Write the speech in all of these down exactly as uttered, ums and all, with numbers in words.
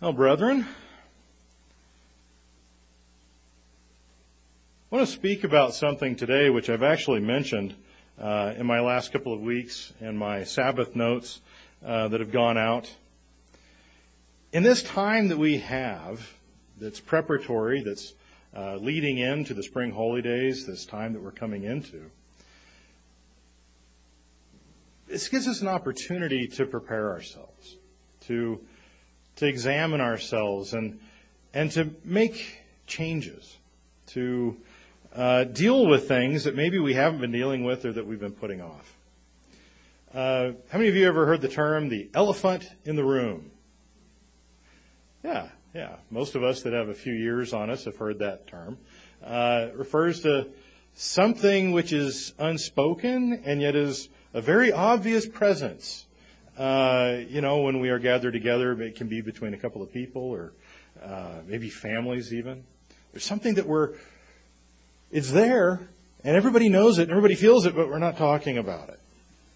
Well, brethren, I want to speak about something today which I've actually mentioned uh, in my last couple of weeks in my Sabbath notes uh, that have gone out. In this time that we have that's preparatory, that's uh, leading into the spring holy days, this time that we're coming into, this gives us an opportunity to prepare ourselves, to to examine ourselves and and to make changes, to uh, deal with things that maybe we haven't been dealing with or that we've been putting off. Uh, how many of you ever heard the term the elephant in the room? Yeah, yeah. Most of us that have a few years on us have heard that term. Uh, it refers to something which is unspoken and yet is a very obvious presence. Uh, you know, when we are gathered together, it can be between a couple of people or uh, maybe families even. There's something that we're, it's there and everybody knows it and everybody feels it, but we're not talking about it.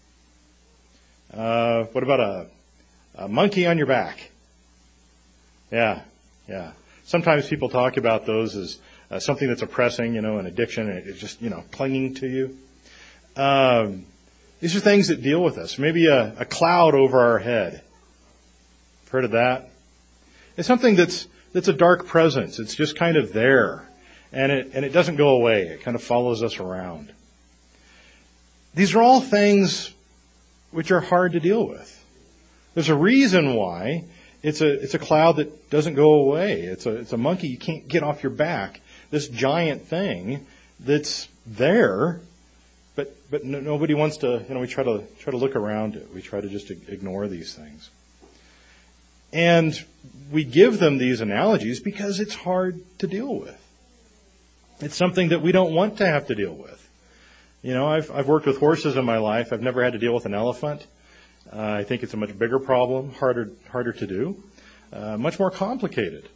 Uh, what about a, a monkey on your back? Yeah, yeah. Sometimes people talk about those as uh, something that's oppressing, you know, an addiction, and it's just, you know, clinging to you. Um, these are things that deal with us. Maybe a, a cloud over our head. Heard of that? It's something that's that's a dark presence. It's just kind of there, and it and it doesn't go away. It kind of follows us around. These are all things which are hard to deal with. There's a reason why. It's a it's a cloud that doesn't go away. It's a it's a monkey you can't get off your back. This giant thing that's there, but but no, nobody wants to. You know, we try to try to look around it. We try to just ignore these things, and we give them these analogies because it's hard to deal with. It's something that we don't want to have to deal with. You know, I've I've worked with horses in my life. I've never had to deal with an elephant. Uh, I think it's a much bigger problem, harder harder to do, uh, much more complicated.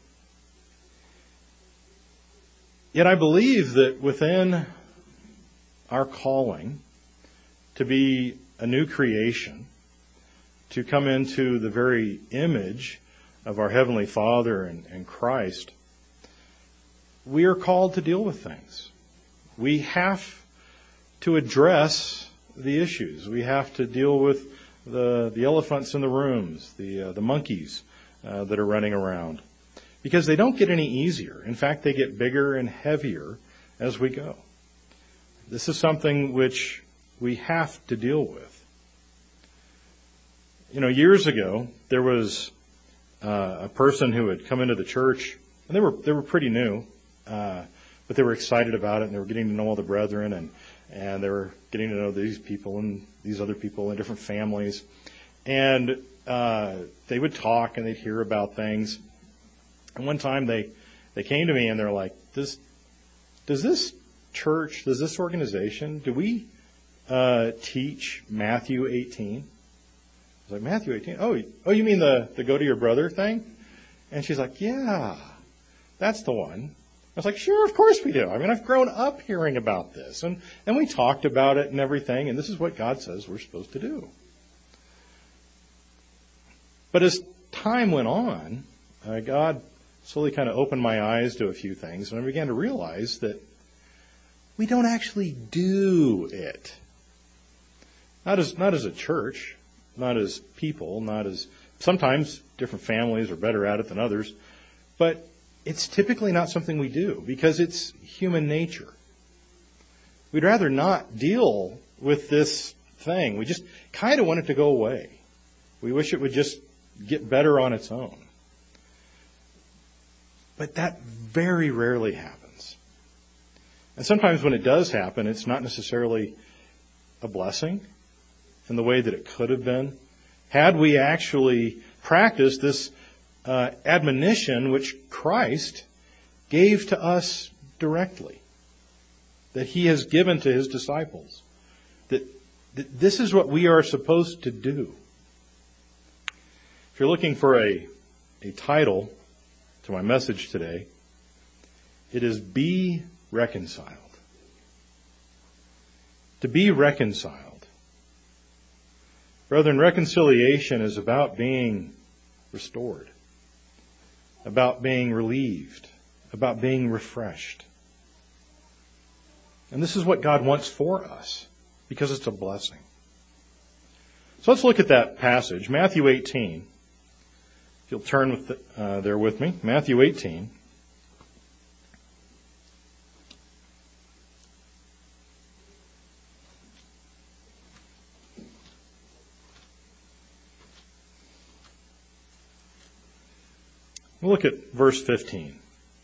Yet I believe that within our calling to be a new creation, to come into the very image of our Heavenly Father and, and Christ, we are called to deal with things. We have to address the issues. We have to deal with the the elephants in the rooms, the uh, the monkeys uh, that are running around, because they don't get any easier. In fact, they get bigger and heavier as we go. This is something which we have to deal with. You know, years ago there was uh, a person who had come into the church, and they were they were pretty new, uh, but they were excited about it, and they were getting to know all the brethren, and and they were getting to know these people and these other people in different families. And uh, they would talk and they'd hear about things. And one time they, they came to me and they're like, does, does this church, does this organization, do we uh, teach Matthew eighteen? I was like, Matthew eighteen? Oh, oh, you mean the, the go to your brother thing? And she's like, yeah, that's the one. I was like, sure, of course we do. I mean, I've grown up hearing about this. And, and we talked about it and everything, and this is what God says we're supposed to do. But as time went on, uh, God slowly kind of opened my eyes to a few things, and I began to realize that we don't actually do it. Not as, not as a church, not as people, not as, sometimes different families are better at it than others, but it's typically not something we do because it's human nature. We'd rather not deal with this thing. We just kind of want it to go away. We wish it would just get better on its own. But that very rarely happens. And sometimes when it does happen, it's not necessarily a blessing in the way that it could have been. Had we actually practiced this Uh, admonition which Christ gave to us directly, that he has given to his disciples, that, that this is what we are supposed to do. If you're looking for a, a title to my message today, it is Be Reconciled. To be reconciled. Brethren, reconciliation is about being restored. about being relieved, about being refreshed. And this is what God wants for us, because it's a blessing. So let's look at that passage, Matthew eighteen. If you'll turn with the, uh, there with me, Matthew eighteen. We'll look at verse fifteen.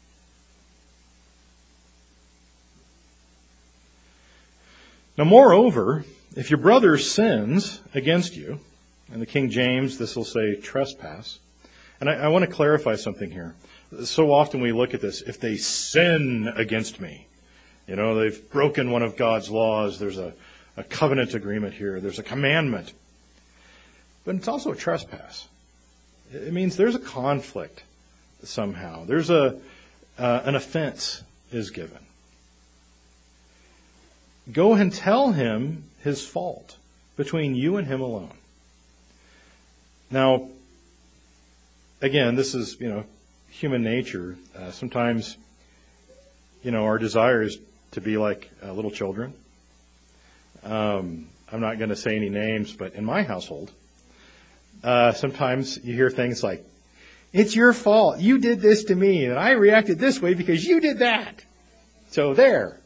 Now, moreover, if your brother sins against you, in the King James, this will say trespass. And I, I want to clarify something here. So often we look at this, if they sin against me, you know, they've broken one of God's laws, there's a, a covenant agreement here, there's a commandment. But it's also a trespass. It means there's a conflict somehow. There's a uh, an offense is given. Go and tell him his fault between you and him alone. Now, again, this is, you know, human nature. Uh, sometimes, you know, our desire is to be like uh, little children. Um, I'm not going to say any names, but in my household, uh, sometimes you hear things like, "It's your fault. You did this to me, and I reacted this way because you did that. So there."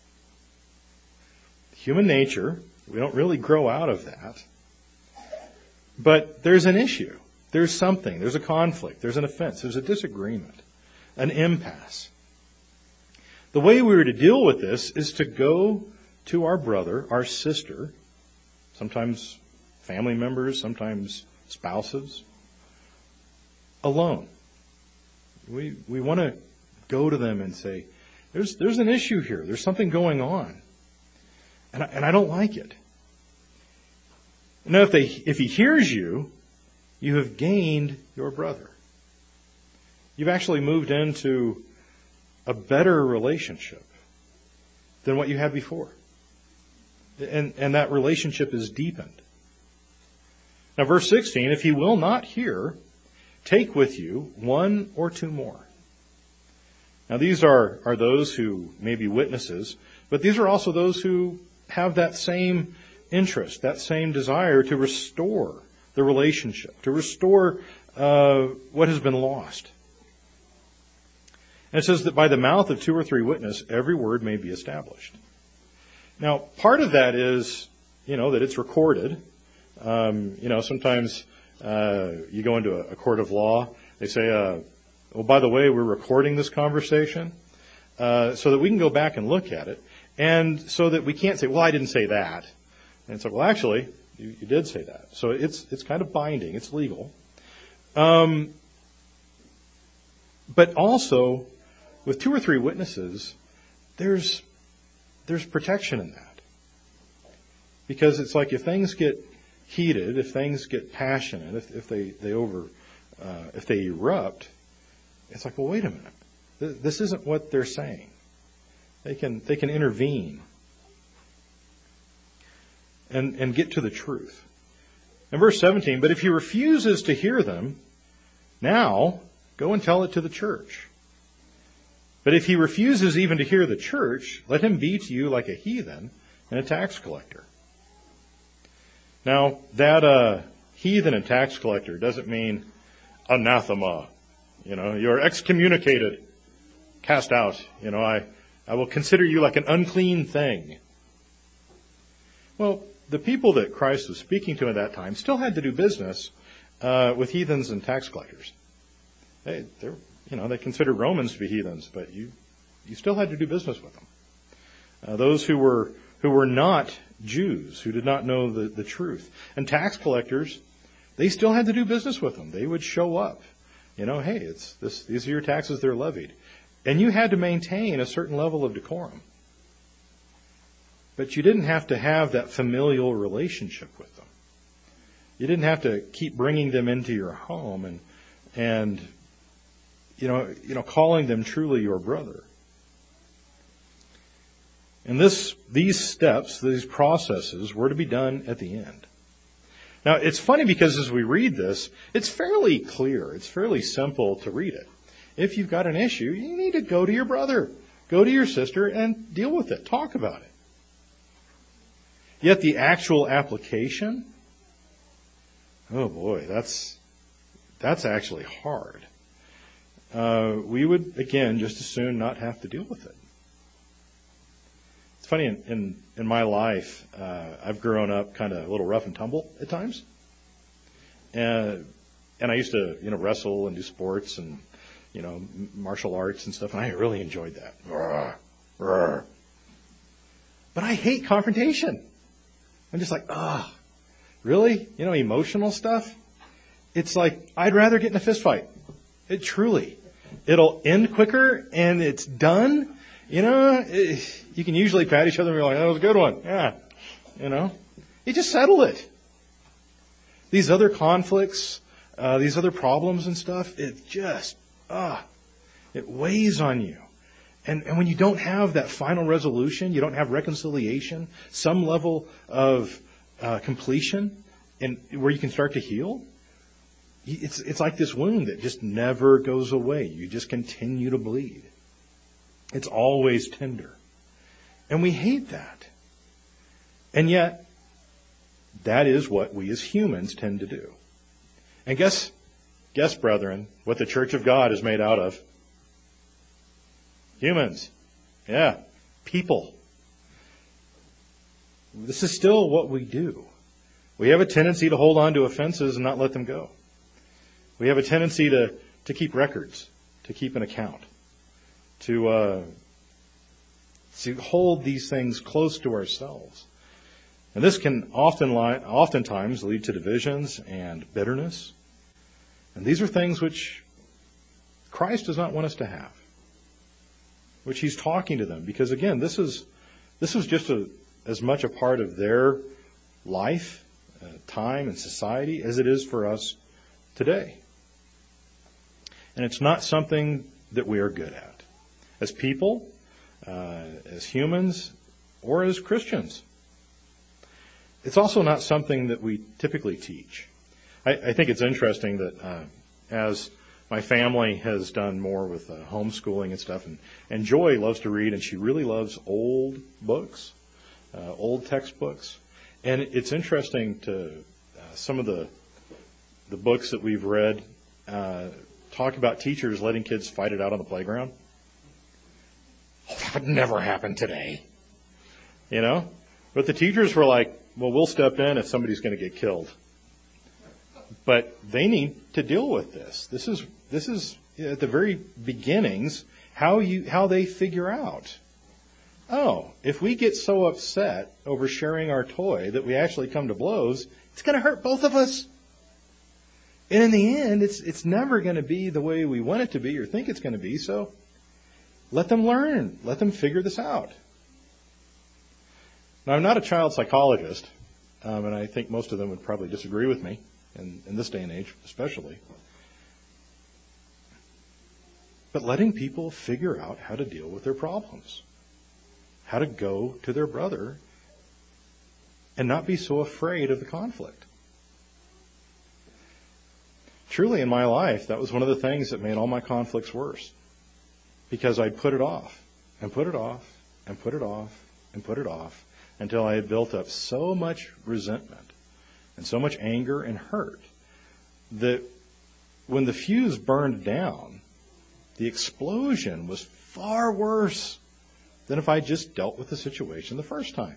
Human nature, we don't really grow out of that. But there's an issue. There's something. There's a conflict. There's an offense. There's a disagreement. An impasse. The way we were to deal with this is to go to our brother, our sister, sometimes family members, sometimes spouses, alone. We we want to go to them and say, there's there's an issue here. There's something going on. And I, and I don't like it. Now, if they if he hears you, you have gained your brother. You've actually moved into a better relationship than what you had before. And, and that relationship is deepened. Now, verse sixteen, if he will not hear, take with you one or two more. Now, these are, are those who may be witnesses, but these are also those who have that same interest, that same desire to restore the relationship, to restore uh, what has been lost. And it says that by the mouth of two or three witnesses, every word may be established. Now, part of that is, you know, that it's recorded. Um, you know, sometimes uh, you go into a, a court of law, they say, uh, well, by the way, we're recording this conversation uh, so that we can go back and look at it. And so that we can't say, well, I didn't say that. And it's like, well, actually, you, you did say that. So it's it's kind of binding. It's legal. Um, but also, with two or three witnesses, there's there's protection in that. Because it's like if things get heated, if things get passionate, if, if they, they over, uh, if they erupt, it's like, well, wait a minute. This isn't what they're saying. They can they can intervene and, and get to the truth. In verse seventeen, but if he refuses to hear them, now go and tell it to the church. But if he refuses even to hear the church, let him be to you like a heathen and a tax collector. Now, that uh, heathen and tax collector doesn't mean anathema. You know, you're excommunicated, cast out. You know, I... I will consider you like an unclean thing. Well, the people that Christ was speaking to at that time still had to do business uh, with heathens and tax collectors. They, they're, you know, they considered Romans to be heathens, but you, you still had to do business with them. Uh, those who were who were not Jews, who did not know the, the truth, and tax collectors, they still had to do business with them. They would show up. You know, hey, it's this. These are your taxes; they're levied. And you had to maintain a certain level of decorum. But you didn't have to have that familial relationship with them. You didn't have to keep bringing them into your home and, and you know, you know, calling them truly your brother. And this, these steps, these processes were to be done at the end. Now, it's funny because as we read this, it's fairly clear. It's fairly simple to read it. if you've got an issue, you need to go to your brother, go to your sister and deal with it. Talk about it. Yet the actual application, oh boy, that's that's actually hard. Uh, we would, again, just as soon not have to deal with it. It's funny, in, in, in my life, uh, I've grown up kind of a little rough and tumble at times. And, and I used to, you know, wrestle and do sports and, you know, martial arts and stuff, and I really enjoyed that. Rawr, rawr. But I hate confrontation. I'm just like, ah, oh, really? You know, emotional stuff? It's like, I'd rather get in a fist fight. It truly. It'll end quicker and it's done. You know, it, you can usually pat each other and be like, that was a good one. Yeah. You know, you just settle it. These other conflicts, uh, these other problems and stuff, it just, ah, it weighs on you. And, and when you don't have that final resolution, you don't have reconciliation, some level of uh, completion, and where you can start to heal, it's it's like this wound that just never goes away. You just continue to bleed. It's always tender. And we hate that. And yet, that is what we as humans tend to do. And guess, guess, brethren, what the church of God is made out of? Humans. Yeah. People. This is still what we do. We have a tendency to hold on to offenses and not let them go. We have a tendency to, to keep records, to keep an account, to, uh, to hold these things close to ourselves. And this can often lie, oftentimes lead to divisions and bitterness. And these are things which Christ does not want us to have, which he's talking to them. Because again, this is this is just a, as much a part of their life, uh, time, and society as it is for us today. And it's not something that we are good at. As people, uh, as humans, or as Christians. It's also not something that we typically teach. I, I think it's interesting that uh, as my family has done more with uh, homeschooling and stuff, and, and Joy loves to read, and she really loves old books, uh, old textbooks. And it's interesting to uh, some of the the books that we've read uh, talk about teachers letting kids fight it out on the playground. Oh, that would never happen today. You know? But the teachers were like, well, we'll step in if somebody's going to get killed. But they need to deal with this. This is this is at the very beginnings how you how they figure out. Oh, if we get so upset over sharing our toy that we actually come to blows, it's going to hurt both of us. And in the end, it's it's never going to be the way we want it to be or think it's going to be. So let them learn. Let them figure this out. Now, I'm not a child psychologist, um, and I think most of them would probably disagree with me, in, in this day and age especially. But letting people figure out how to deal with their problems, how to go to their brother and not be so afraid of the conflict. Truly, in my life, that was one of the things that made all my conflicts worse, because I'd put it off and put it off and put it off and put it off until I had built up so much resentment and so much anger and hurt that when the fuse burned down, the explosion was far worse than if I just dealt with the situation the first time.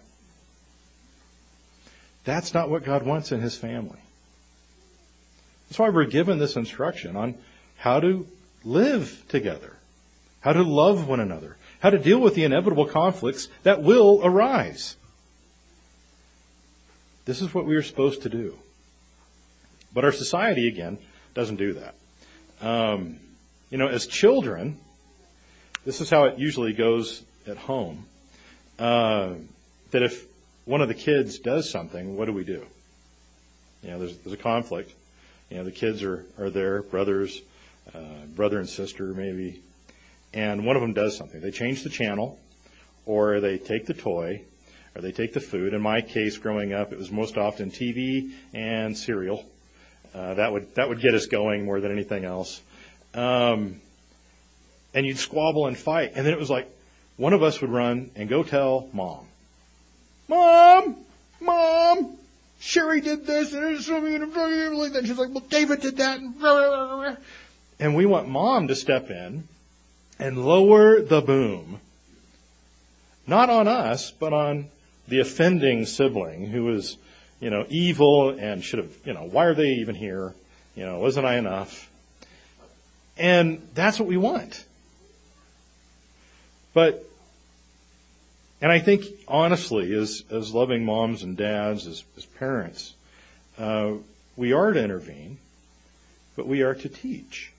That's not what God wants in his family. That's why we're given this instruction on how to live together, how to love one another, how to deal with the inevitable conflicts that will arise. This is what we are supposed to do. But our society, again, doesn't do that. Um, you know, as children, this is how it usually goes at home, uh, that if one of the kids does something, what do we do? You know, there's, there's a conflict. You know, the kids are, are there, brothers, uh, brother and sister maybe, and one of them does something. They change the channel, or they take the toy, or they take the food. In my case, growing up, it was most often T V and cereal. Uh, that would that would get us going more than anything else. Um, And you'd squabble and fight. And then it was like, one of us would run and go tell Mom. Mom! Mom! Sherry did this, and it's something in the and she's like, well, David did that. And, and we want Mom to step in and lower the boom. Not on us, but on the offending sibling who was, you know, evil and should have, you know, why are they even here? You know, wasn't I enough? And that's what we want. But, and I think, honestly, as, as loving moms and dads, as, as parents, uh, we are to intervene, but we are to teach.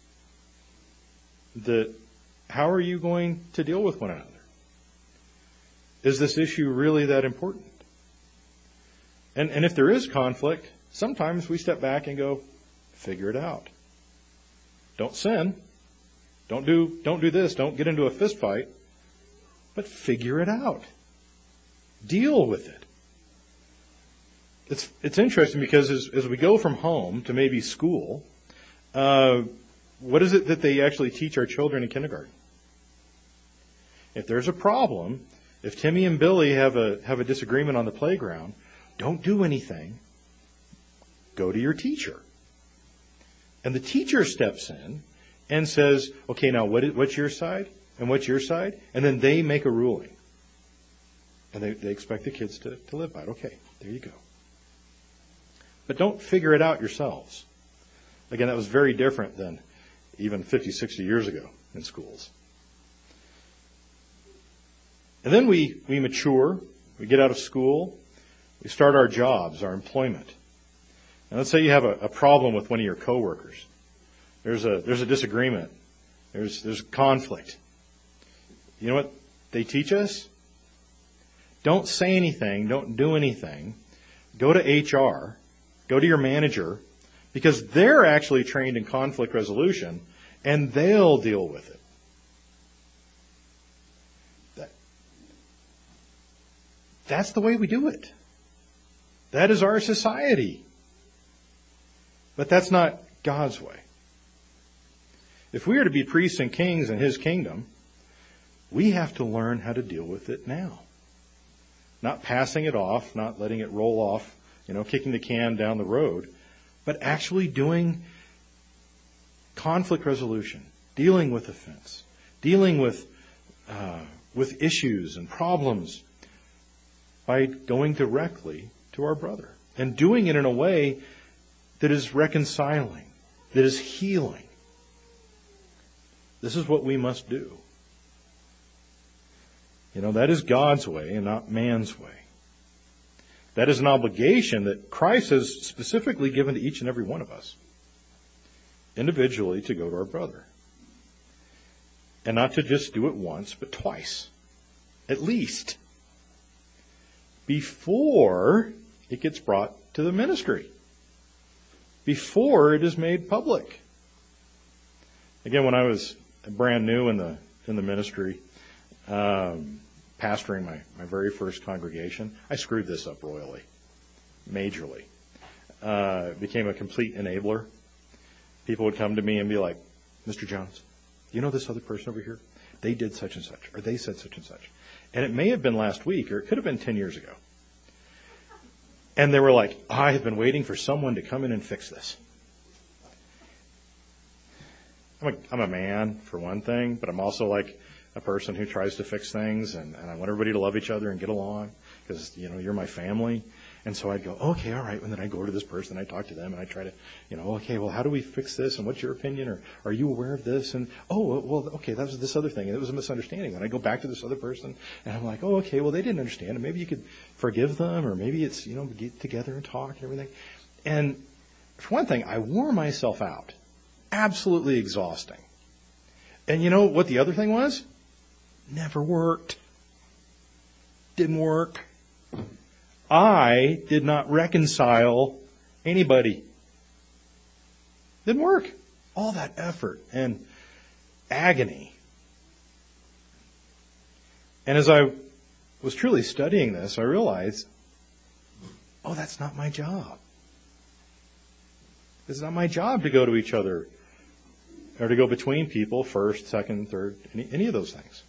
That, how are you going to deal with one another? Is this issue really that important? And, and if there is conflict, sometimes we step back and go, figure it out. Don't sin. Don't do, don't do this. Don't get into a fist fight. But figure it out. Deal with it. It's, it's interesting because as, as we go from home to maybe school, uh, what is it that they actually teach our children in kindergarten? If there's a problem, if Timmy and Billy have a, have a disagreement on the playground, don't do anything. Go to your teacher. And the teacher steps in and says, okay, now what is, what's your side? And what's your side? And then they make a ruling. And they, they expect the kids to, to live by it. Okay, there you go. But don't figure it out yourselves. Again, that was very different than even fifty, sixty years ago in schools. And then we, we mature, we get out of school, we start our jobs, our employment. And let's say you have a, a problem with one of your coworkers. There's a there's a disagreement. There's there's conflict. You know what they teach us? Don't say anything, don't do anything. Go to H R, go to your manager, because they're actually trained in conflict resolution, and they'll deal with it. That, that's the way we do it. That is our society. But that's not God's way. If we are to be priests and kings in His kingdom, we have to learn how to deal with it now. Not passing it off, not letting it roll off, you know, kicking the can down the road, but actually doing conflict resolution, dealing with offense, dealing with uh, with issues and problems by going directly to our brother and doing it in a way that is reconciling, that is healing. This is what we must do. You know, that is God's way and not man's way. That is an obligation that Christ has specifically given to each and every one of us, individually, to go to our brother. And not to just do it once, but twice, at least, before it gets brought to the ministry, before it is made public. Again, when I was brand new in the in the ministry, um, pastoring my, my very first congregation, I screwed this up royally, majorly. Uh, became a complete enabler. People would come to me and be like, Mister Jones, you know this other person over here? They did such and such, or they said such and such. And it may have been last week, or it could have been ten years ago. And they were like, I have been waiting for someone to come in and fix this. I'm a, I'm a man, for one thing, but I'm also like a person who tries to fix things, and, and I want everybody to love each other and get along, because, you know, you're my family. And so I'd go, okay, all right, and then I go to this person, I talk to them, and I try to, you know, okay, well, how do we fix this, and what's your opinion, or are you aware of this? And, oh, well, okay, that was this other thing, and it was a misunderstanding. And I go back to this other person, and I'm like, oh, okay, well, they didn't understand, and maybe you could forgive them, or maybe it's, you know, get together and talk and everything. And for one thing, I wore myself out. Absolutely exhausting. And you know what the other thing was? Never worked. Didn't work. I did not reconcile anybody. Didn't work. All that effort and agony. And as I was truly studying this, I realized, oh, that's not my job. It's not my job to go to each other or to go between people, first, second, third, any, any of those things.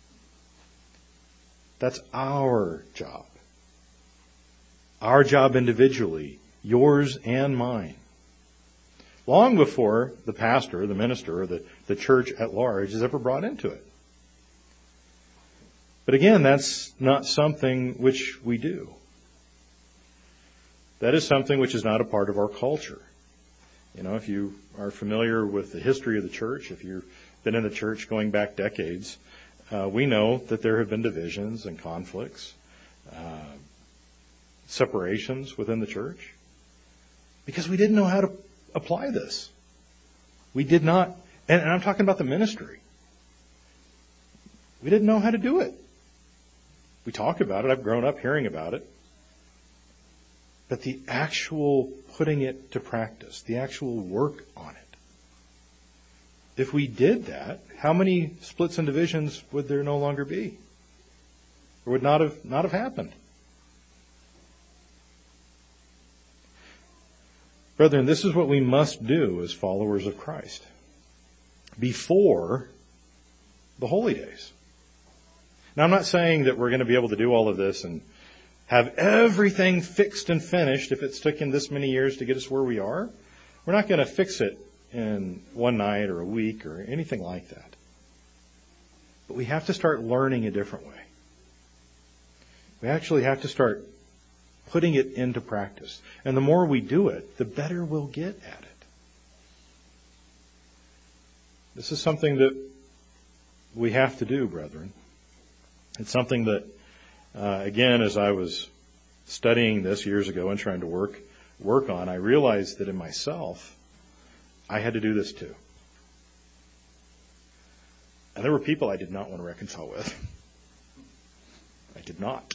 That's our job. Our job individually, yours and mine. Long before the pastor, the minister, or the, the church at large is ever brought into it. But again, that's not something which we do. That is something which is not a part of our culture. You know, if you are familiar with the history of the church, if you've been in the church going back decades, uh, we know that there have been divisions and conflicts, uh, separations within the church, because we didn't know how to apply this. We did not, and, and I'm talking about the ministry. We didn't know how to do it. We talk about it. I've grown up hearing about it. But the actual putting it to practice, the actual work on it. If we did that, how many splits and divisions would there no longer be? Or would not have not have happened? Brethren, this is what we must do as followers of Christ before the holy days. Now, I'm not saying that we're going to be able to do all of this and have everything fixed and finished if it's taken this many years to get us where we are. We're not going to fix it in one night or a week or anything like that. But we have to start learning a different way. We actually have to start putting it into practice. And the more we do it, the better we'll get at it. This is something that we have to do, brethren. It's something that, uh, again, as I was studying this years ago and trying to work work on, I realized that in myself, I had to do this too. And there were people I did not want to reconcile with. I did not.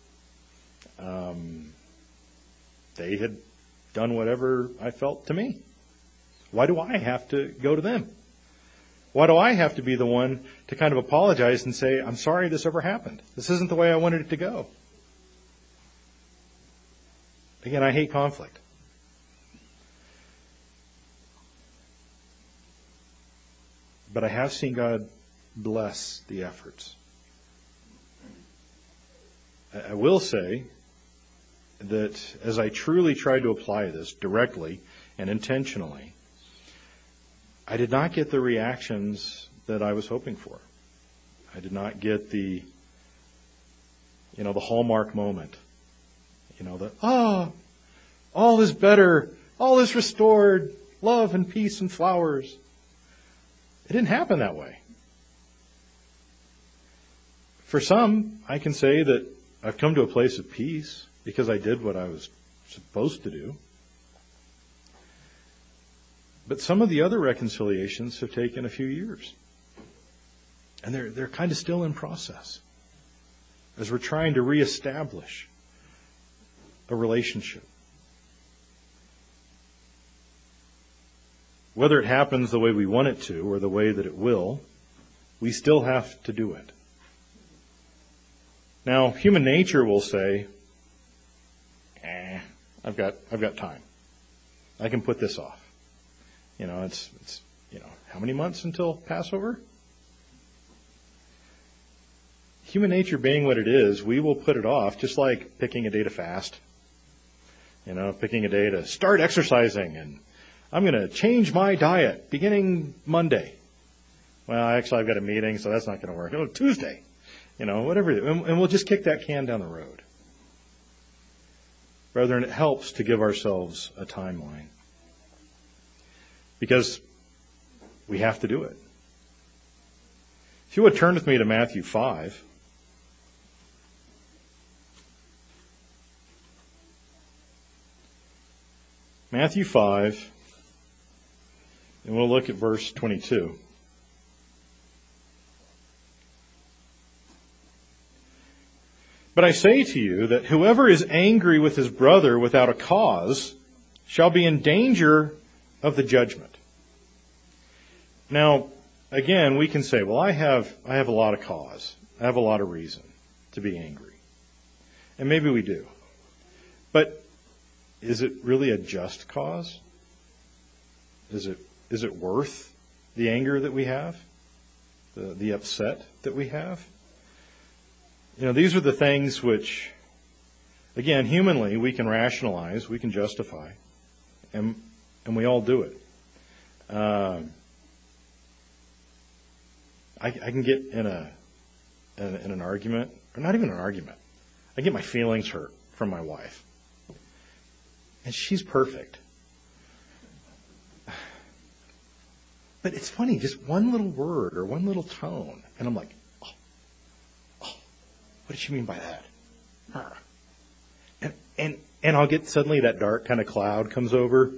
Um, they had done whatever I felt to me. Why do I have to go to them? Why do I have to be the one to kind of apologize and say, I'm sorry this ever happened. This isn't the way I wanted it to go. Again, I hate conflict. But I have seen God bless the efforts. I will say that as I truly tried to apply this directly and intentionally, I did not get the reactions that I was hoping for. I did not get the, you know, the hallmark moment. You know, the, oh, all is better, all is restored, love and peace and flowers. It didn't happen that way. For some, I can say that I've come to a place of peace because I did what I was supposed to do. But some of the other reconciliations have taken a few years. And they're they're kind of still in process as we're trying to reestablish a relationship. Whether it happens the way we want it to or the way that it will, we still have to do it. Now, human nature will say, eh, I've got I've got time. I can put this off. You know, it's, it's, you know, how many months until Passover? Human nature being what it is, we will put it off, just like picking a day to fast. You know, picking a day to start exercising, and I'm going to change my diet beginning Monday. Well, actually, I've got a meeting, so that's not going to work. Oh, Tuesday. You know, whatever. And, and we'll just kick that can down the road. Brethren, it helps to give ourselves a timeline. Because we have to do it. If you would turn with me to Matthew five. Matthew five, and we'll look at verse twenty-two. But I say to you that whoever is angry with his brother without a cause shall be in danger of the judgment. Now, again, we can say, well, I have I have a lot of cause. I have a lot of reason to be angry. And maybe we do. But is it really a just cause? Is it is it worth the anger that we have, the, the upset that we have. You know, these are the things which, again, humanly, we can rationalize, we can justify, and and we all do it. Uh, I, I can get in a in, in an argument, or not even an argument. I get my feelings hurt from my wife, and she's perfect. But it's funny, just one little word or one little tone, and I'm like, oh, oh what did she mean by that? And and and I'll get suddenly that dark kind of cloud comes over,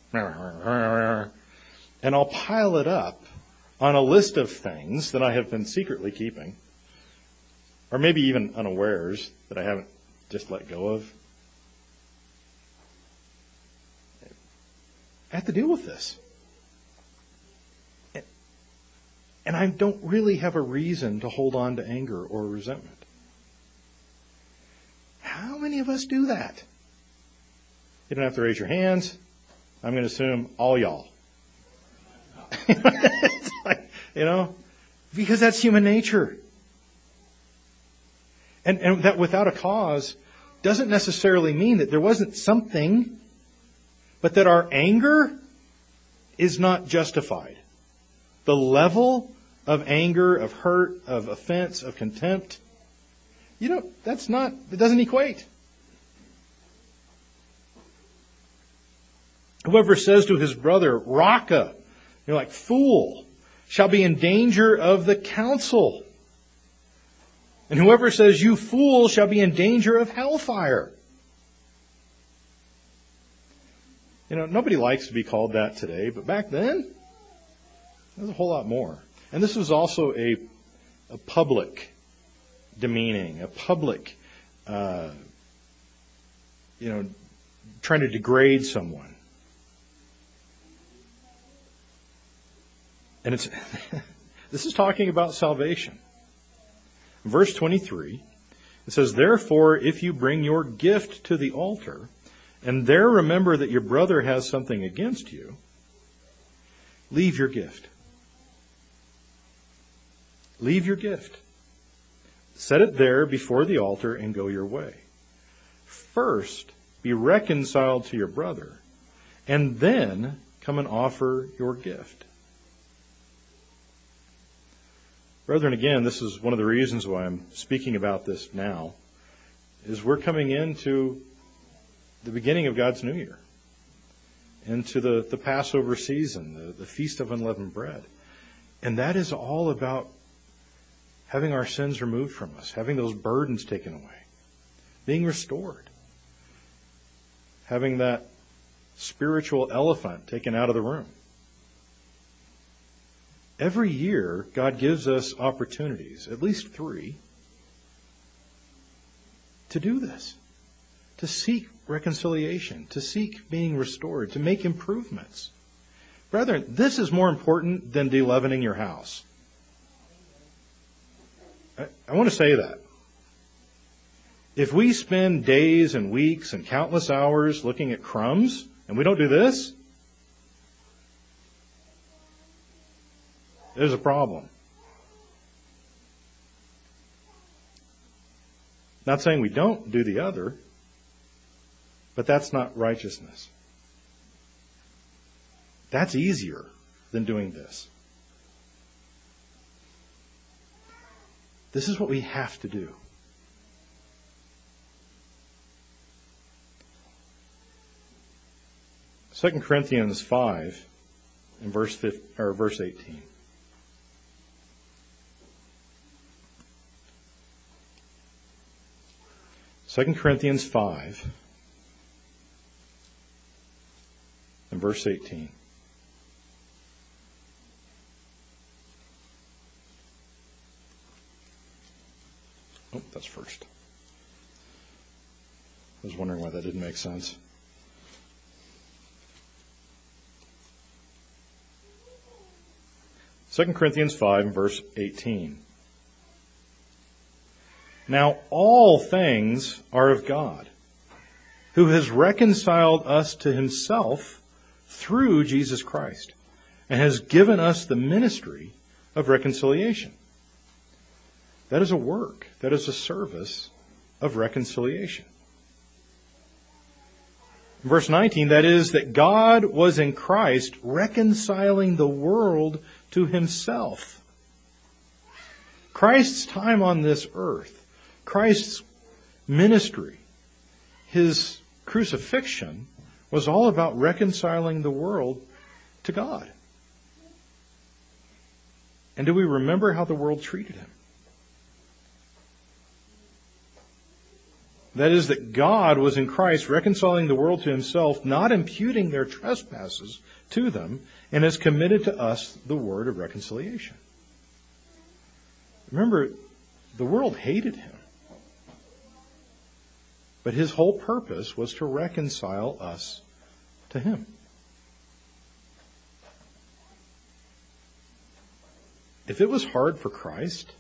and I'll pile it up on a list of things that I have been secretly keeping, or maybe even unawares that I haven't just let go of. I have to deal with this. And I don't really have a reason to hold on to anger or resentment. How many of us do that? You don't have to raise your hands. I'm going to assume all y'all. It's like, you know, because that's human nature. And, and that without a cause doesn't necessarily mean that there wasn't something, but that our anger is not justified. The level of anger, of hurt, of offense, of contempt, you know, that's not, it doesn't equate. Whoever says to his brother, Raka, you're like, fool, shall be in danger of the council. And whoever says, you fool, shall be in danger of hellfire. You know, nobody likes to be called that today, but back then, there's a whole lot more. And this was also a, a public demeaning, a public, uh, you know, trying to degrade someone. And it's this is talking about salvation. Verse twenty-three, it says, therefore, if you bring your gift to the altar, and there remember that your brother has something against you, leave your gift. Leave your gift. Set it there before the altar and go your way. First, be reconciled to your brother, and then come and offer your gift. Brethren, again, this is one of the reasons why I'm speaking about this now, is we're coming into the beginning of God's New Year, into the, the Passover season, the, the Feast of Unleavened Bread. And that is all about having our sins removed from us, having those burdens taken away, being restored, having that spiritual elephant taken out of the room. Every year, God gives us opportunities, at least three, to do this, to seek reconciliation, to seek being restored, to make improvements. Brethren, this is more important than de-leavening your house. I, I want to say that. If we spend days and weeks and countless hours looking at crumbs, and we don't do this, there's a problem. Not saying we don't do the other, but that's not righteousness. That's easier than doing this. This is what we have to do. Second Corinthians five, in verse fifteen, or verse eighteen. Second Corinthians five, and verse eighteen. Oh, that's first. I was wondering why that didn't make sense. Second Corinthians five and verse eighteen. Now all things are of God, who has reconciled us to himself through Jesus Christ, and has given us the ministry of reconciliation. That is a work. That is a service of reconciliation. Verse nineteen, that is, that God was in Christ reconciling the world to himself. Christ's time on this earth, Christ's ministry, his crucifixion, was all about reconciling the world to God. And do we remember how the world treated him? That is, that God was in Christ reconciling the world to himself, not imputing their trespasses to them, and has committed to us the word of reconciliation. Remember, the world hated him. But his whole purpose was to reconcile us to him. If it was hard for Christ,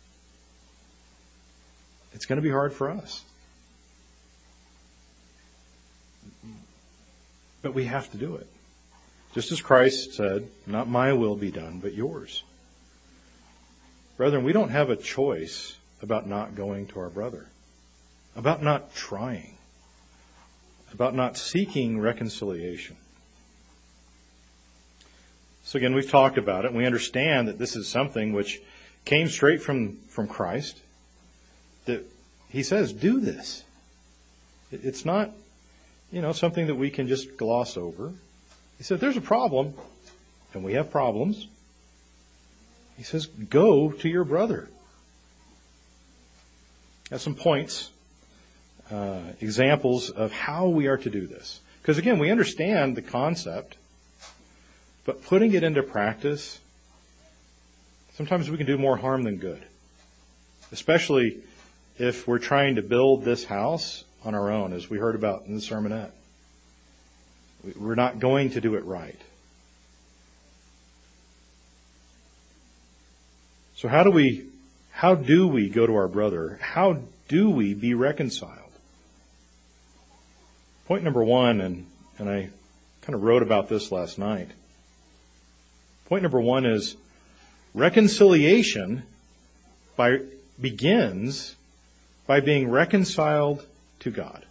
it's going to be hard for us. But we have to do it. Just as Christ said, not my will be done, but yours. Brethren, we don't have a choice about not going to our brother, about not trying, about not seeking reconciliation. So again, we've talked about it, and we understand that this is something which came straight from, from Christ, that he says, do this. It's not, you know, something that we can just gloss over. He said, there's a problem, and we have problems. He says, go to your brother. Got some points, uh, examples of how we are to do this. Because again, we understand the concept, but putting it into practice, sometimes we can do more harm than good. Especially if we're trying to build this house on our own, as we heard about in the sermonette. We're not going to do it right. So how do we, how do we go to our brother? How do we be reconciled? Point number one, and, and I kind of wrote about this last night. Point number one is reconciliation by, begins by being reconciled to God.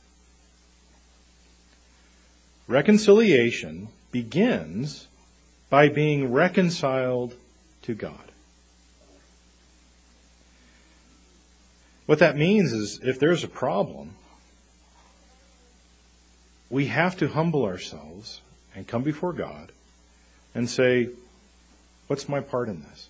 Reconciliation begins by being reconciled to God. What that means is if there's a problem, we have to humble ourselves and come before God and say, what's my part in this?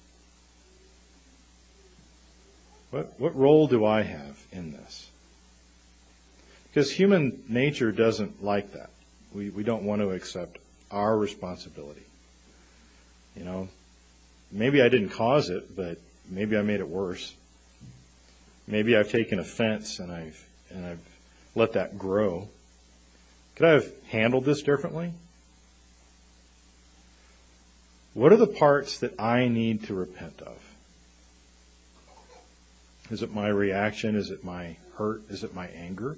What, what role do I have in this? Because human nature doesn't like that. We, we don't want to accept our responsibility. You know, maybe I didn't cause it, but maybe I made it worse. Maybe I've taken offense and I've and I've let that grow. Could I have handled this differently? What are the parts that I need to repent of? Is it my reaction? Is it my hurt? Is it my anger?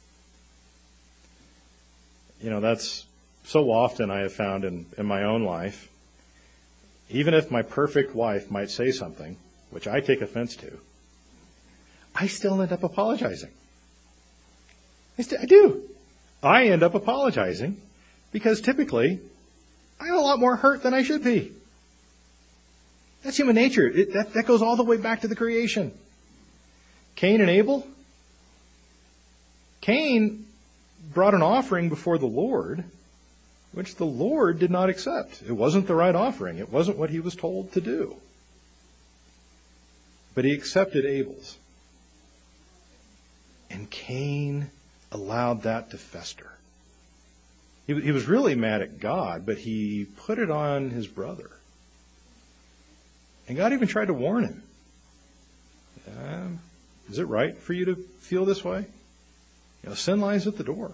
You know, that's so often I have found in, in my own life, even if my perfect wife might say something, which I take offense to, I still end up apologizing. I, st- I do. I end up apologizing because typically I have a lot more hurt than I should be. That's human nature. It, that, that goes all the way back to the creation. Cain and Abel. Cain brought an offering before the Lord, which the Lord did not accept. It wasn't the right offering. It wasn't what he was told to do. But he accepted Abel's. And Cain allowed that to fester. He, he was really mad at God, but he put it on his brother. And God even tried to warn him. Um, is it right for you to feel this way? You know, sin lies at the door.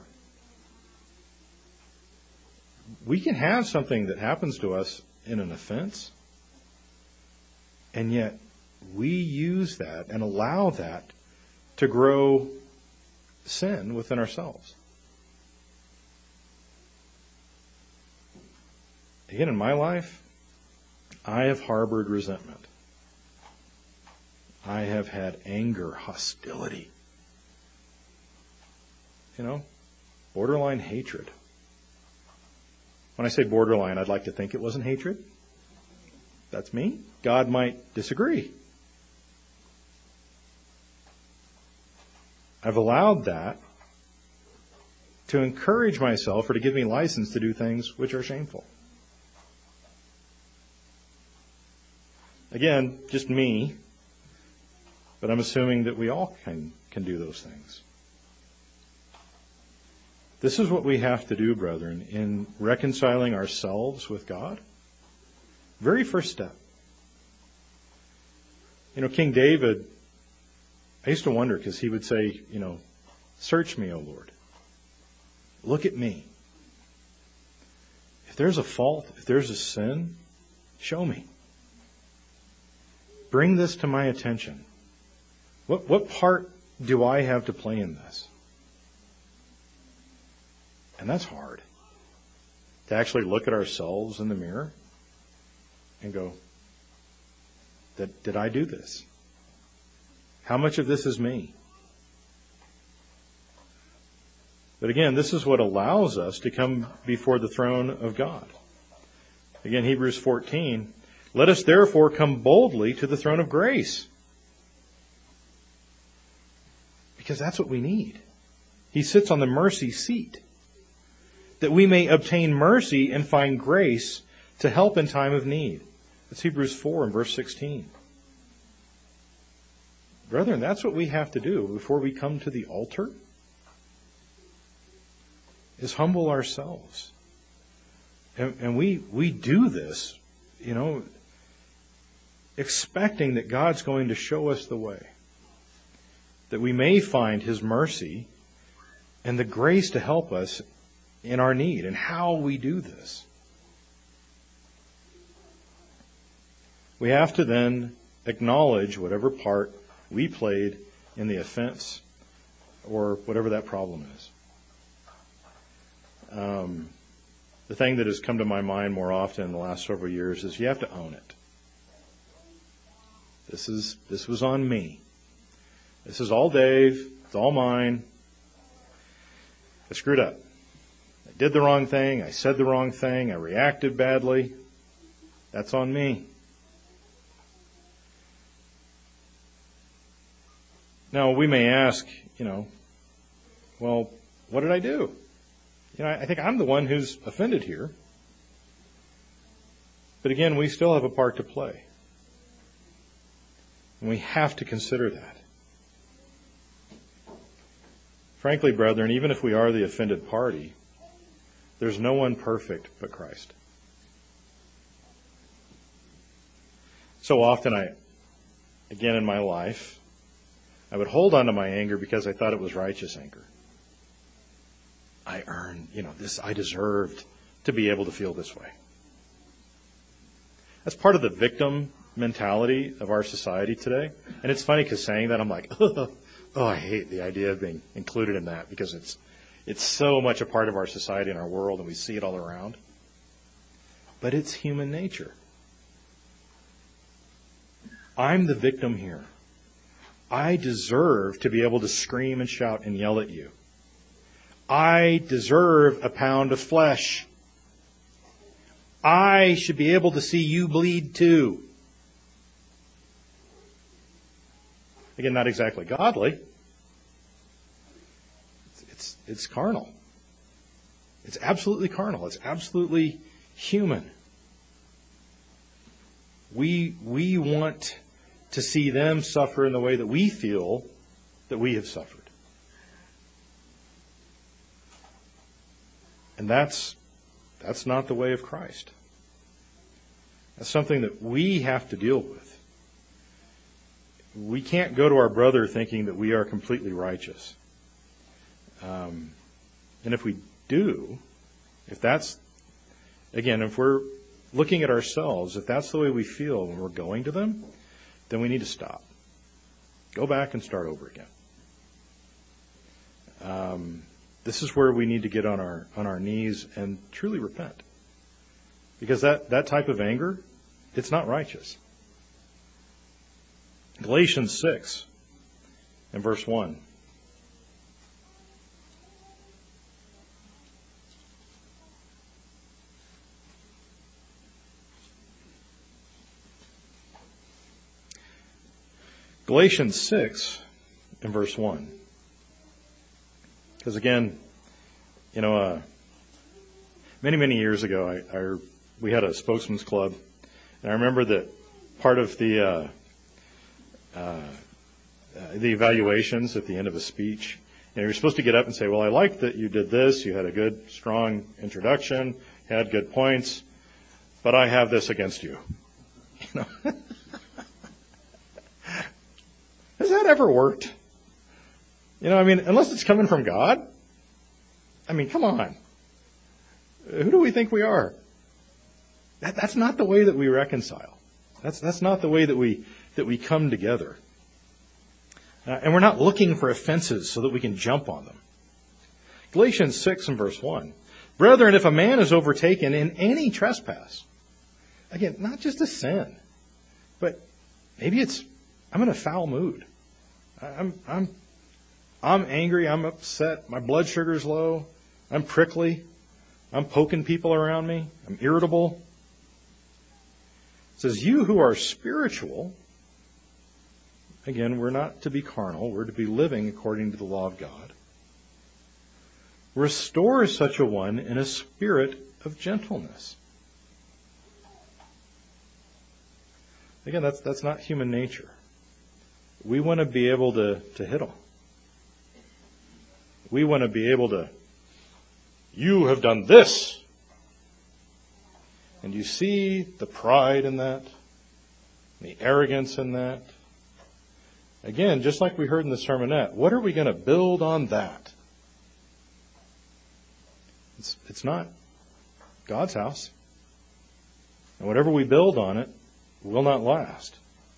We can have something that happens to us in an offense, and yet we use that and allow that to grow sin within ourselves. Again, in my life, I have harbored resentment. I have had anger, hostility. You know, borderline hatred. When I say borderline, I'd like to think it wasn't hatred. That's me. God might disagree. I've allowed that to encourage myself or to give me license to do things which are shameful. Again, just me, but I'm assuming that we all can, can do those things. This is what we have to do, brethren, in reconciling ourselves with God. Very first step. You know, King David, I used to wonder because he would say, you know, search me, O Lord. Look at me. If there's a fault, if there's a sin, show me. Bring this to my attention. What, what part do I have to play in this? And that's hard. To actually look at ourselves in the mirror and go, did, did I do this? How much of this is me? But again, this is what allows us to come before the throne of God. Again, Hebrews fourteen, let us therefore come boldly to the throne of grace. Because that's what we need. He sits on the mercy seat, that we may obtain mercy and find grace to help in time of need. That's Hebrews four and verse sixteen. Brethren, that's what we have to do before we come to the altar, is humble ourselves. And, and we, we do this, you know, expecting that God's going to show us the way, that we may find His mercy and the grace to help us in our need and how we do this. We have to then acknowledge whatever part we played in the offense or whatever that problem is. Um, the thing that has come to my mind more often in the last several years is you have to own it. This is this was on me. This is all Dave. It's all mine. I screwed up. I did the wrong thing. I said the wrong thing. I reacted badly. That's on me. Now, we may ask, you know, well, what did I do? You know, I think I'm the one who's offended here. But again, we still have a part to play. And we have to consider that. Frankly, brethren, even if we are the offended party, there's no one perfect but Christ. So often I, again in my life, I would hold on to my anger because I thought it was righteous anger. I earned, you know, this, I deserved to be able to feel this way. That's part of the victim mentality of our society today. And it's funny because saying that, I'm like, oh, oh, I hate the idea of being included in that because it's it's so much a part of our society and our world and we see it all around. But it's human nature. I'm the victim here. I deserve to be able to scream and shout and yell at you. I deserve a pound of flesh. I should be able to see you bleed too. Again, not exactly godly. It's, it's, it's carnal. It's absolutely carnal. It's absolutely human. We, we want to see them suffer in the way that we feel that we have suffered. And that's that's not the way of Christ. That's something that we have to deal with. We can't go to our brother thinking that we are completely righteous. Um, and if we do, if that's, again, if we're looking at ourselves, if that's the way we feel when we're going to them, then we need to stop. Go back and start over again. Um, this is where we need to get on our on our knees and truly repent. Because that, that type of anger it's not righteous. Galatians six and verse one. Galatians six and verse one. Because again, you know, uh, many, many years ago, I, I, we had a spokesman's club, and I remember that part of the uh, uh, the evaluations at the end of a speech, you know, you're supposed to get up and say, well, I like that you did this, you had a good, strong introduction, had good points, but I have this against you. You know? Has that ever worked? You know, I mean, unless it's coming from God. I mean, come on. Who do we think we are? That, that's not the way that we reconcile. That's that's not the way that we that we come together. Uh, and we're not looking for offenses so that we can jump on them. Galatians six and verse one. Brethren, if a man is overtaken in any trespass, again, not just a sin, but maybe it's, I'm in a foul mood. I'm I'm I'm angry, I'm upset, my blood sugar's low, I'm prickly, I'm poking people around me, I'm irritable. It says, you who are spiritual, again, we're not to be carnal, we're to be living according to the law of God. Restore such a one in a spirit of gentleness. Again, that's that's not human nature. We want to be able to, to hit them. We want to be able to, you have done this. And you see the pride in that, the arrogance in that. Again, just like we heard in the sermonette, what are we going to build on that? It's, it's not God's house. And whatever we build on it will not last.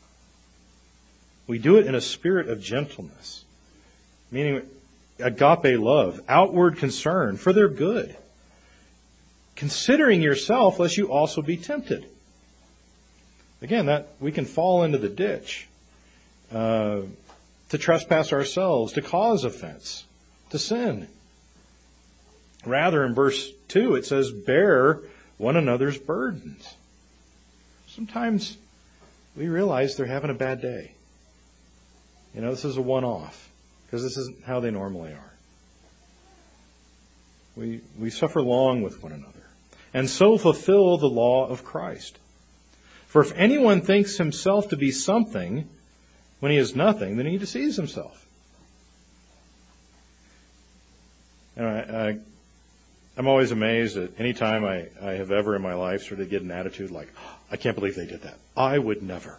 We do it in a spirit of gentleness, meaning agape love, outward concern for their good, considering yourself lest you also be tempted. Again, that we can fall into the ditch uh, to trespass ourselves, to cause offense, to sin. Rather, in verse two, it says, bear one another's burdens. Sometimes we realize they're having a bad day. You know, this is a one-off, because this isn't how they normally are. We we suffer long with one another, and so fulfill the law of Christ. For if anyone thinks himself to be something when he is nothing, then he deceives himself. And I, I, I'm always amazed at any time I, I have ever in my life sort of get an attitude like, oh, I can't believe they did that. I would never.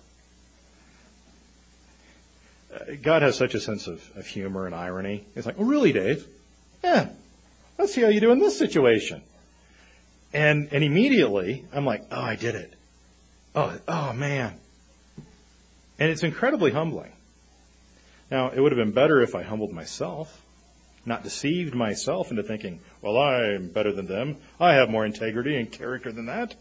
God has such a sense of, of humor and irony. It's like, oh, really, Dave? Yeah. Let's see how you do in this situation. And and immediately, I'm like, oh, I did it. Oh, oh, man. And it's incredibly humbling. Now, it would have been better if I humbled myself, not deceived myself into thinking, well, I'm better than them. I have more integrity and character than that.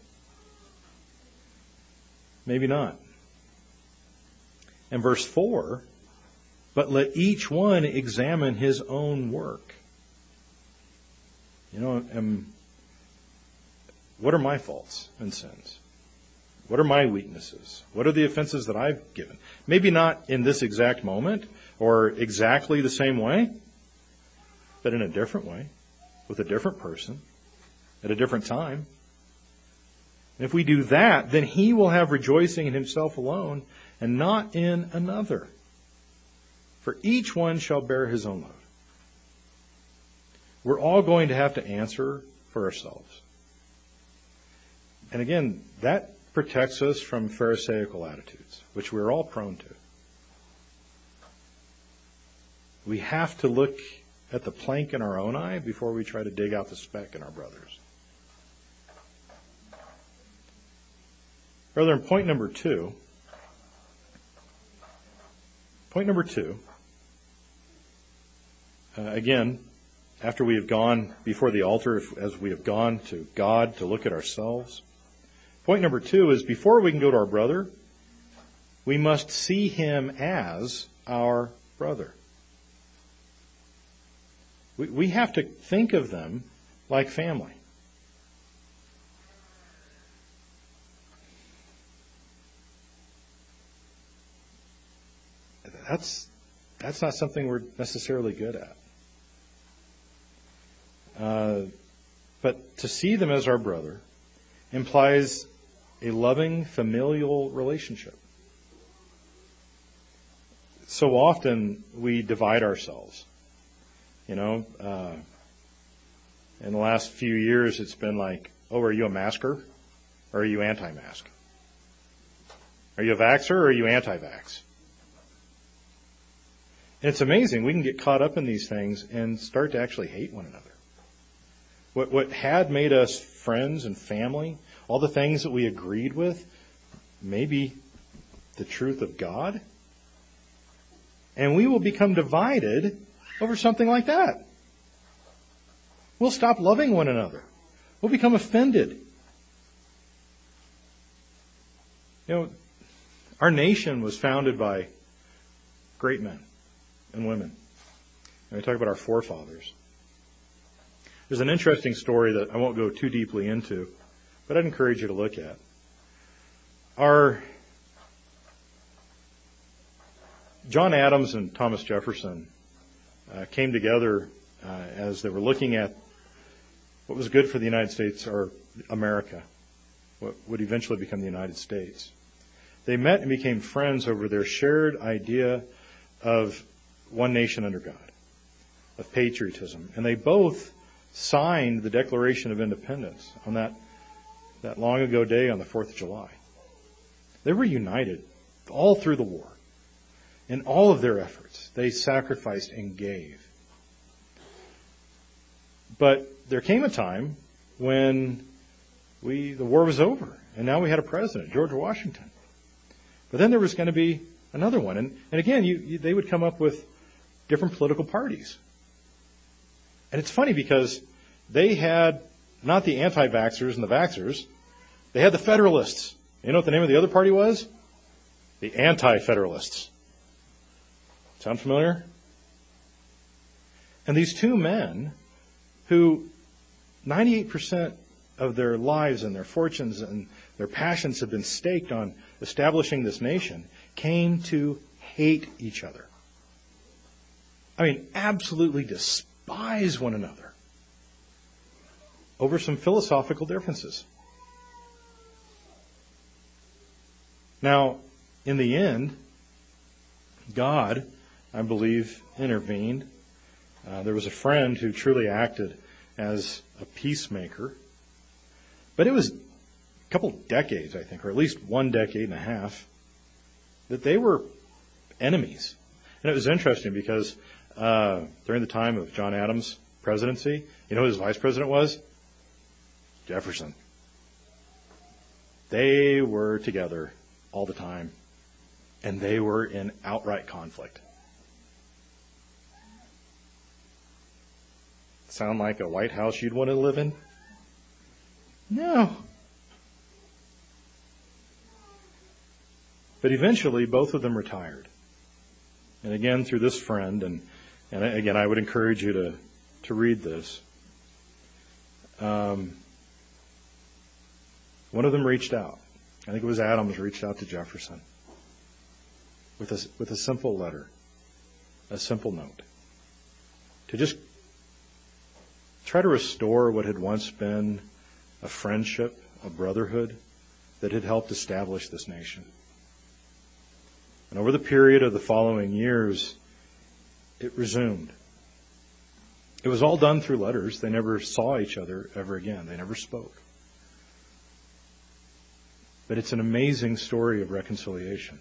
Maybe not. And verse four, but let each one examine his own work. You know, um, what are my faults and sins? What are my weaknesses? What are the offenses that I've given? Maybe not in this exact moment or exactly the same way, but in a different way, with a different person, at a different time. And if we do that, then he will have rejoicing in himself alone and not in another. For each one shall bear his own load. We're all going to have to answer for ourselves. And again, that protects us from Pharisaical attitudes, which we're all prone to. We have to look at the plank in our own eye before we try to dig out the speck in our brother's. Brethren, point number two. Point number two. Uh, again, after we have gone before the altar, as we have gone to God to look at ourselves, Point number two is before we can go to our brother, we must see him as our brother. We, we have to think of them like family. That's that's not something we're necessarily good at. Uh, but to see them as our brother implies a loving familial relationship. So often we divide ourselves. You know, uh, in the last few years it's been like, oh, are you a masker or are you anti-mask? Are you a vaxxer or are you anti-vax? And it's amazing. We can get caught up in these things and start to actually hate one another. What, what had made us friends and family, all the things that we agreed with, maybe the truth of God, and we will become divided over something like that. We'll stop loving one another. We'll become offended. You know, our nation was founded by great men and women. And we talk about our forefathers. There's an interesting story that I won't go too deeply into, but I'd encourage you to look at. Our John Adams and Thomas Jefferson uh, came together uh, as they were looking at what was good for the United States, or America, what would eventually become the United States. They met and became friends over their shared idea of one nation under God, of patriotism. And they both signed the Declaration of Independence on that, that long ago day on the fourth of July. They were united all through the war. In all of their efforts, they sacrificed and gave. But there came a time when we the war was over, and now we had a president, George Washington. But then there was going to be another one. And, and again, you, you, they would come up with different political parties. And it's funny because they had not the anti-vaxxers and the vaxxers. They had the Federalists. You know what the name of the other party was? The Anti-Federalists. Sound familiar? And these two men who ninety-eight percent of their lives and their fortunes and their passions have been staked on establishing this nation came to hate each other. I mean, absolutely despise one another over some philosophical differences. Now, in the end, God, I believe, intervened. Uh, there was a friend who truly acted as a peacemaker. But it was a couple decades, I think, or at least one decade and a half, that they were enemies. And it was interesting because uh, during the time of John Adams' presidency, you know who his vice president was? Jefferson. They were together all the time, and they were in outright conflict. Sound like a White House you'd want to live in? No. But eventually, both of them retired. And again, through this friend, and, and again, I would encourage you to, to read this. Um, one of them reached out. I think it was Adams reached out to Jefferson with a, with a simple letter, a simple note, to just try to restore what had once been a friendship, a brotherhood that had helped establish this nation. And over the period of the following years, it resumed. It was all done through letters. They never saw each other ever again. They never spoke. But it's an amazing story of reconciliation.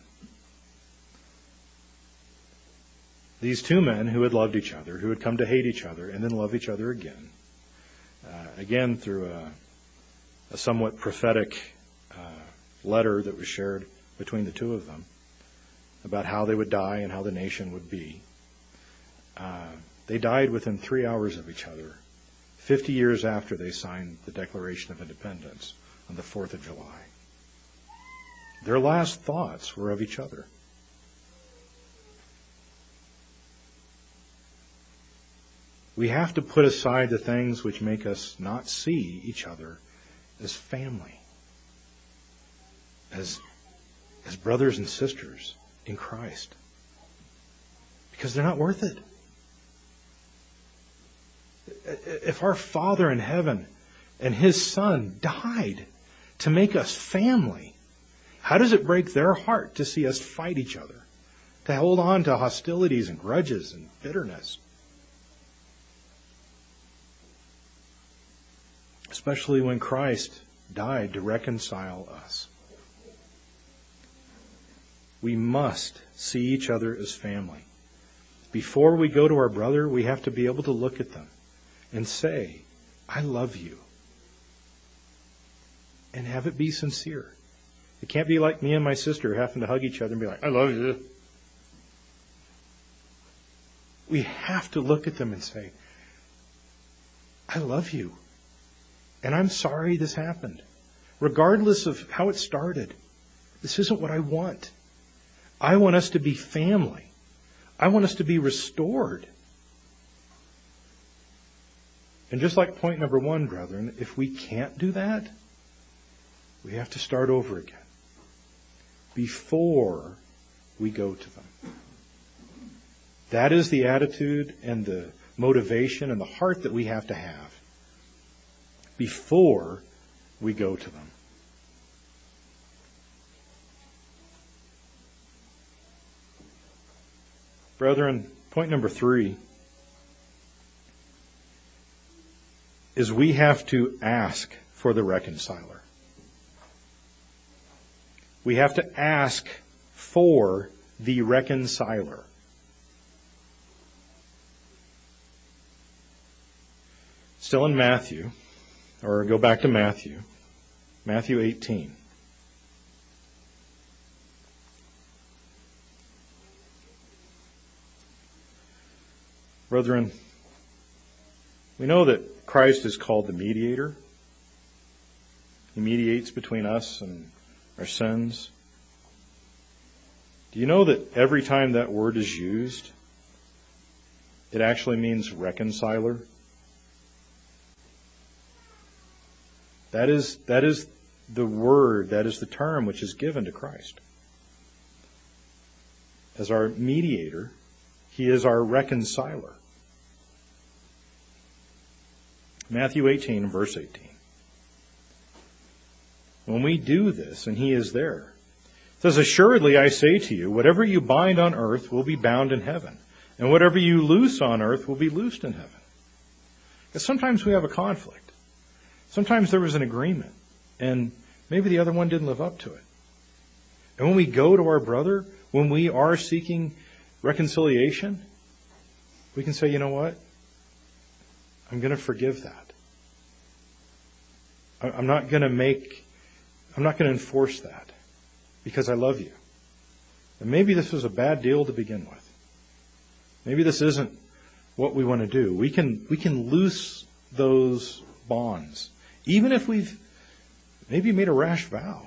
These two men who had loved each other, who had come to hate each other and then love each other again, uh, again through a, a somewhat prophetic uh, letter that was shared between the two of them about how they would die and how the nation would be. Uh, they died within three hours of each other, fifty years after they signed the Declaration of Independence on the fourth of July. Their last thoughts were of each other. We have to put aside the things which make us not see each other as family, as, as brothers and sisters in Christ, because they're not worth it. If our Father in heaven and His Son died to make us family, how does it break their heart to see us fight each other, to hold on to hostilities and grudges and bitterness? Especially when Christ died to reconcile us. We must see each other as family. Before we go to our brother, we have to be able to look at them and say, I love you. And have it be sincere. It can't be like me and my sister having to hug each other and be like, I love you. We have to look at them and say, I love you. And I'm sorry this happened. Regardless of how it started, this isn't what I want. I want us to be family. I want us to be restored. And just like point number one, brethren, if we can't do that, we have to start over again before we go to them. That is the attitude and the motivation and the heart that we have to have before we go to them. Brethren, point number three is we have to ask for the reconciler. We have to ask for the reconciler. Still in Matthew, or go back to Matthew, Matthew eighteen. Brethren, we know that Christ is called the mediator. He mediates between us and our sins. Do you know that every time that word is used, it actually means reconciler? That is, that is the word, that is the term which is given to Christ. As our mediator, He is our reconciler. Matthew eighteen, verse eighteen. When we do this, and He is there, it says, assuredly I say to you, whatever you bind on earth will be bound in heaven, and whatever you loose on earth will be loosed in heaven. Because sometimes we have a conflict. Sometimes there was an agreement, and maybe the other one didn't live up to it. And when we go to our brother, when we are seeking reconciliation, we can say, you know what? I'm going to forgive that. I'm not going to make, I'm not going to enforce that because I love you. And maybe this was a bad deal to begin with. Maybe this isn't what we want to do. We can, we can loose those bonds, even if we've maybe made a rash vow.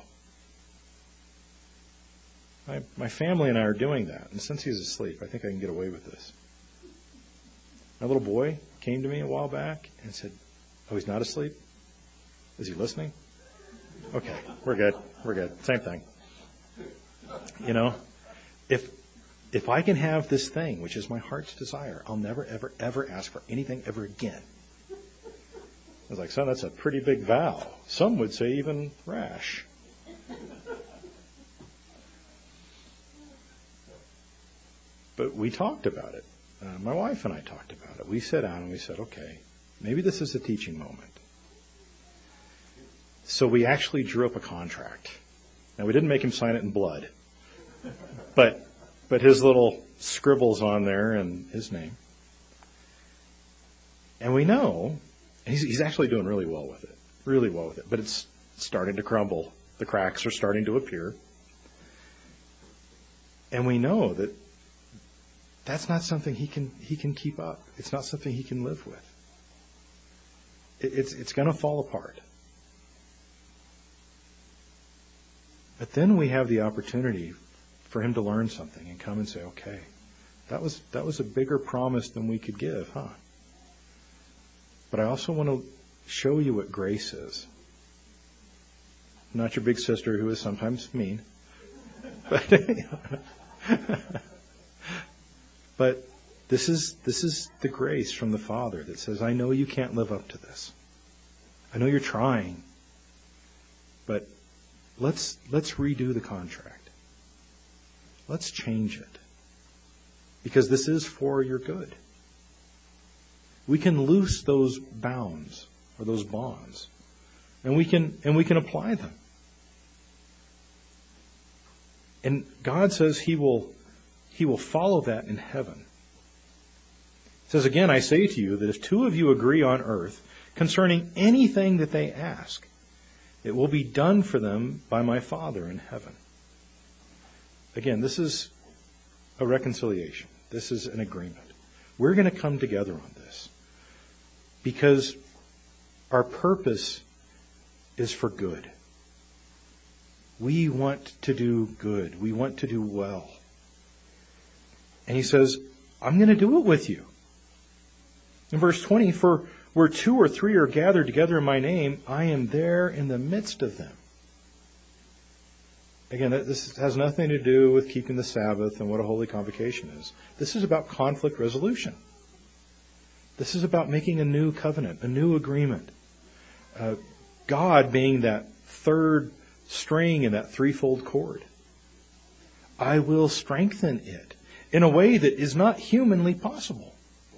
My, my family and I are doing that. And since he's asleep, I think I can get away with this. My little boy came to me a while back and said, oh, he's not asleep? Is he listening? Okay, we're good. We're good. Same thing. You know, if if I can have this thing, which is my heart's desire, I'll never, ever, ever ask for anything ever again. I was like, son, that's a pretty big vow. Some would say even rash. But we talked about it. Uh, my wife and I talked about it. We sat down and we said, okay, maybe this is a teaching moment. So we actually drew up a contract. Now, we didn't make him sign it in blood, but but his little scribbles on there and his name. And we know he's, he's actually doing really well with it, really well with it, but it's starting to crumble. The cracks are starting to appear. And we know that that's not something he can he can keep up. It's not something he can live with. It, it's it's going to fall apart. But then we have the opportunity for him to learn something and come and say, okay, that was that was a bigger promise than we could give, huh? But I also want to show you what grace is. I'm not your big sister who is sometimes mean. But, but this is this is the grace from the Father that says, I know you can't live up to this. I know you're trying. But let's let's redo the contract. Let's change it. Because this is for your good. We can loose those bounds or those bonds. And we can and we can apply them. And God says He will He will follow that in heaven. It says, again, I say to you that if two of you agree on earth concerning anything that they ask, it will be done for them by my Father in heaven. Again, this is a reconciliation. This is an agreement. We're going to come together on this because our purpose is for good. We want to do good. We want to do well. And He says, I'm going to do it with you. In verse twenty, for where two or three are gathered together in my name, I am there in the midst of them. Again, this has nothing to do with keeping the Sabbath and what a holy convocation is. This is about conflict resolution. This is about making a new covenant, a new agreement. Uh, God being that third string in that threefold cord. I will strengthen it in a way that is not humanly possible.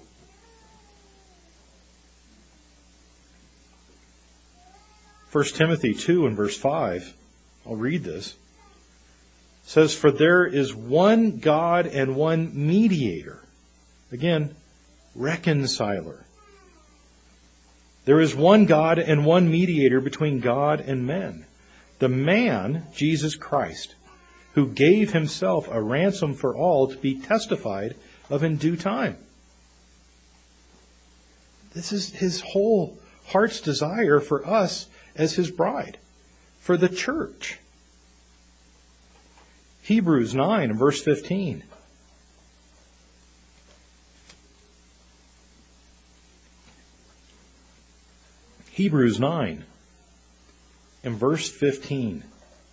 First Timothy two and verse five, I'll read this, says, for there is one God and one mediator. Again, reconciler. There is one God and one mediator between God and men. The man, Jesus Christ, who gave Himself a ransom for all to be testified of in due time. This is His whole heart's desire for us as His bride, for the church. Hebrews nine and verse fifteen. Hebrews nine and verse fifteen.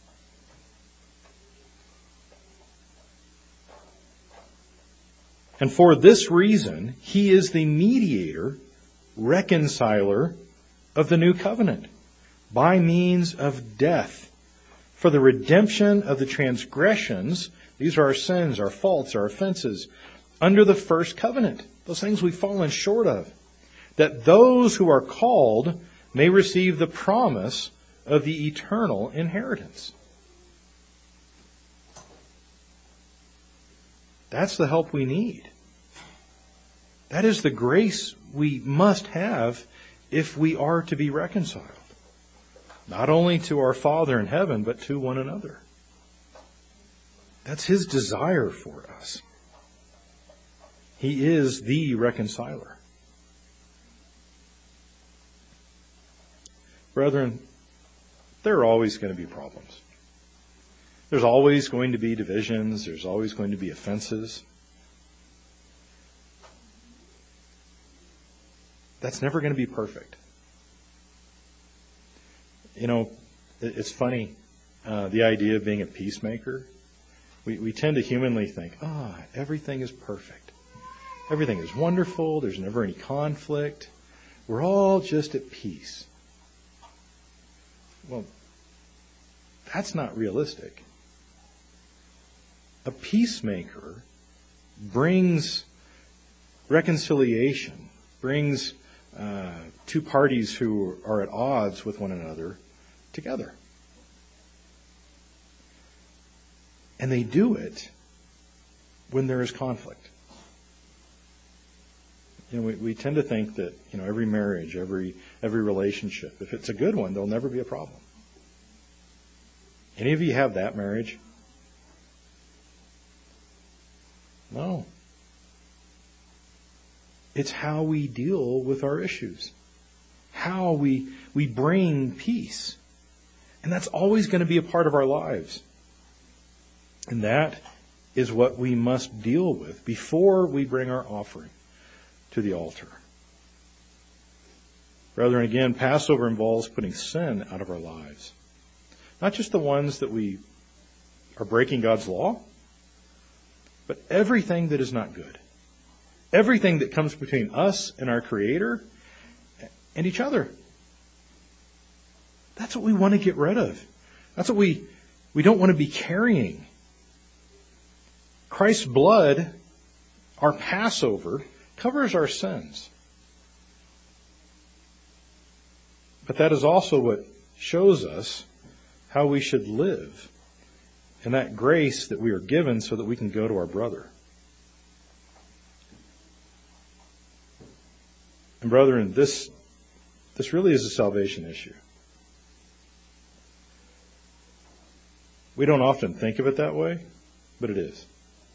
And for this reason, He is the mediator, reconciler of the new covenant, by means of death, for the redemption of the transgressions, these are our sins, our faults, our offenses, under the first covenant, those things we've fallen short of, that those who are called may receive the promise of the eternal inheritance. That's the help we need. That is the grace we must have if we are to be reconciled. Not only to our Father in heaven, but to one another. That's His desire for us. He is the reconciler. Brethren, there are always going to be problems. There's always going to be divisions. There's always going to be offenses. That's never going to be perfect. You know, it's funny, uh, the idea of being a peacemaker. We, we tend to humanly think, ah, oh, everything is perfect. Everything is wonderful. There's never any conflict. We're all just at peace. Well, that's not realistic. A peacemaker brings reconciliation, brings uh, two parties who are at odds with one another together. And they do it when there is conflict. You know, we, we tend to think that, you know, every marriage, every every relationship, if it's a good one, there'll never be a problem. Any of you have that marriage? No. It's how we deal with our issues. How we we bring peace. And that's always going to be a part of our lives. And that is what we must deal with before we bring our offering to the altar. Brethren, again, Passover involves putting sin out of our lives. Not just the ones that we are breaking God's law, but everything that is not good. Everything that comes between us and our Creator and each other. That's what we want to get rid of. That's what we, we don't want to be carrying. Christ's blood, our Passover, covers our sins. But that is also what shows us how we should live, and that grace that we are given so that we can go to our brother. And brethren, this, this really is a salvation issue. We don't often think of it that way, but it is.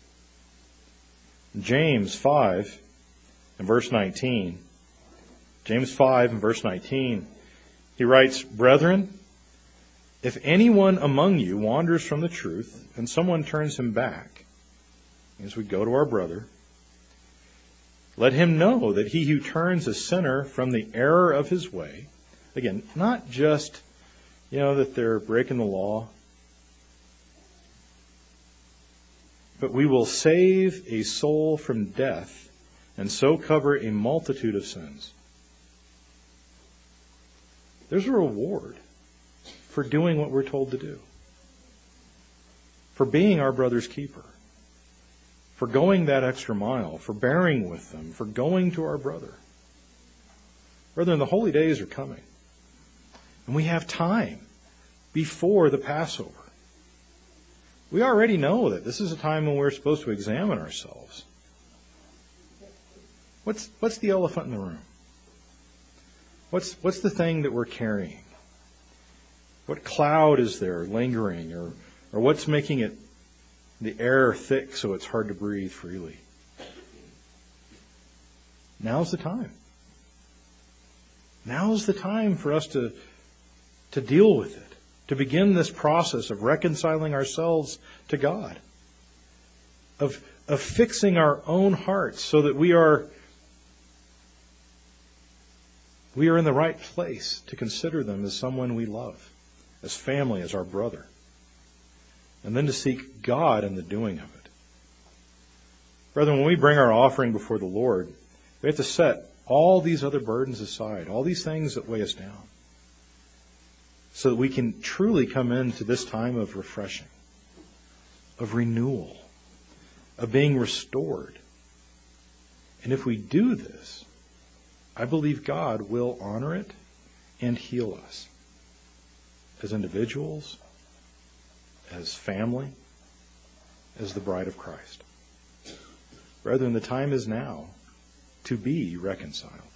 James five and verse nineteen. James five and verse nineteen. He writes, "Brethren, if anyone among you wanders from the truth and someone turns him back," as we go to our brother, "let him know that he who turns a sinner from the error of his way," again, not just, you know, that they're breaking the law, but we will save a soul from death and so cover a multitude of sins. There's a reward for doing what we're told to do, for being our brother's keeper, for going that extra mile, for bearing with them, for going to our brother. Brethren, the holy days are coming, and we have time before the Passover. We already know that this is a time when we're supposed to examine ourselves. What's, what's the elephant in the room? What's, what's the thing that we're carrying? What cloud is there lingering, or, or what's making it the air thick so it's hard to breathe freely? Now's the time. Now's the time for us to, to deal with it, to begin this process of reconciling ourselves to God, of, of fixing our own hearts so that we are we are in the right place to consider them as someone we love, as family, as our brother, and then to seek God in the doing of it. Brethren, when we bring our offering before the Lord, we have to set all these other burdens aside, all these things that weigh us down, so that we can truly come into this time of refreshing, of renewal, of being restored. And if we do this, I believe God will honor it and heal us as individuals, as family, as the bride of Christ. Brethren, the time is now to be reconciled.